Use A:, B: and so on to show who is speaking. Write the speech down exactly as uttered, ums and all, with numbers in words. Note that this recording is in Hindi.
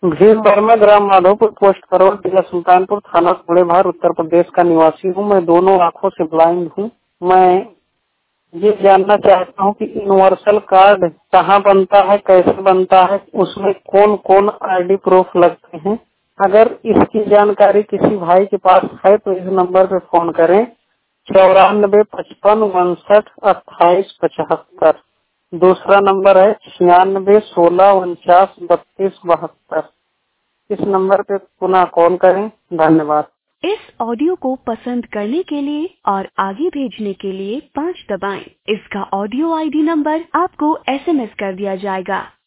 A: भीम वर्मा, ग्राम माधोपुर, पोस्ट परवल, जिला सुल्तानपुर, थाना थोड़े भार, उत्तर प्रदेश का निवासी हूँ। मैं दोनों आँखों से ब्लाइंड हूँ। मैं ये जानना चाहता हूँ कि यूनिवर्सल कार्ड कहाँ बनता है, कैसे बनता है, उसमें कौन कौन आईडी प्रूफ लगते हैं। अगर इसकी जानकारी किसी भाई के पास है तो इस नंबर पे फोन करें, चौरानबे पचपन उनसठ अट्ठाईस पचहत्तर। दूसरा नंबर है छियानबे सोलह उनचास बत्तीस बहत्तर। इस नंबर पे पुनः कॉल करें। धन्यवाद।
B: इस ऑडियो को पसंद करने के लिए और आगे भेजने के लिए पाँच दबाएं। इसका ऑडियो आईडी नंबर आपको एसएमएस कर दिया जाएगा।